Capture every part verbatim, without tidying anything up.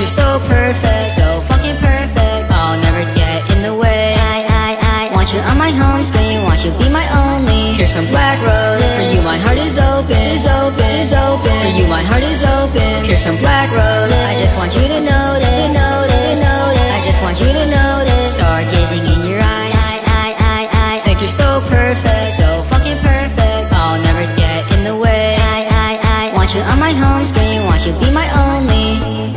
you're so perfect, so fucking perfect. I'll never get in the way. I, I, I want you on my home screen, want you be my only. Here's some black roses. For you my heart is open, is open, is open. For you my heart is open. Here's some black roses. I just want you to notice, to notice, to notice. I just want you to notice. Stargazing in your eyes. I, I, I, I think you're so perfect, so fucking perfect. I'll never get in the way. I, I, I want you on my home screen, want you be my only.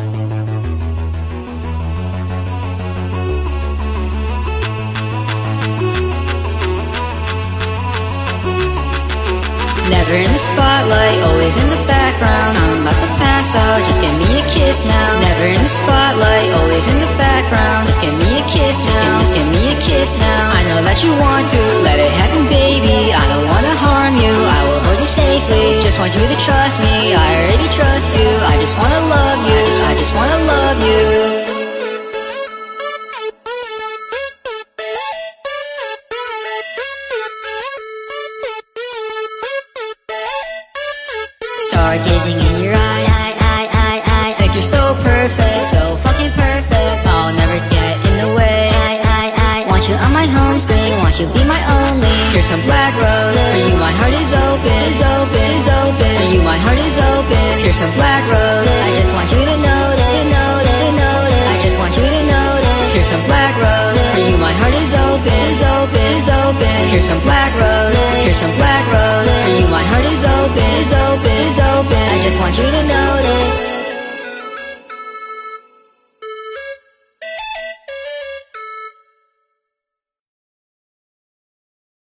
Never in the spotlight, always in the background. I'm about to pass out, just give me a kiss now. Never in the spotlight, always in the background. Just give me a kiss now, just give, just give me a kiss now. I know that you want to, let it happen baby. I don't wanna harm you, I will hold you safely. Just want you to trust me, I already trust you. I just wanna love you, I just, I just wanna love you. Stargazing in your eyes. I, I, I, I think you're so perfect, so fucking perfect. I'll never get in the way. I, I, I want you on my home screen, want you be my only. Here's some black roses. For you my heart is open, is open, is open. For you my heart is open. Here's some black roses. I just want you to notice, to notice, to notice. I just want you to notice. Here's some black roses. For you my heart is open, is open, is open. Here's some black roses. Here's some black roses. For you my heart is open, is open, is open. I just want you to notice.